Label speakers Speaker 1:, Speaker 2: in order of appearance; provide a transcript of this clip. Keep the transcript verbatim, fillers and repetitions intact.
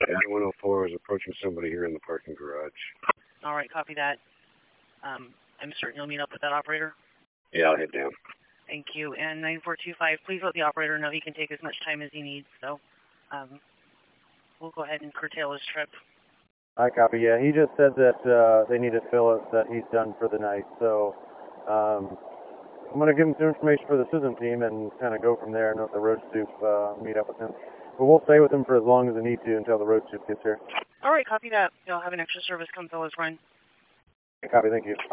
Speaker 1: one oh four is approaching somebody here in the parking garage.
Speaker 2: All right, copy that. Um, I'm certain you'll meet up with that operator.
Speaker 1: Yeah, I'll head down.
Speaker 2: Thank you. And nine four two five, please let the operator know he can take as much time as he needs. So um, we'll go ahead and curtail his trip.
Speaker 3: I copy. Yeah, he just said that uh, they need to fill it, that he's done for the night. So um, I'm going to give him some information for the S I S M team and kind of go from there and let the road soup uh, meet up with him. But we'll stay with him for as long as we need to until the road soup gets here.
Speaker 2: All right, copy that. You'll have an extra service come fill his run.
Speaker 3: Copy, thank you.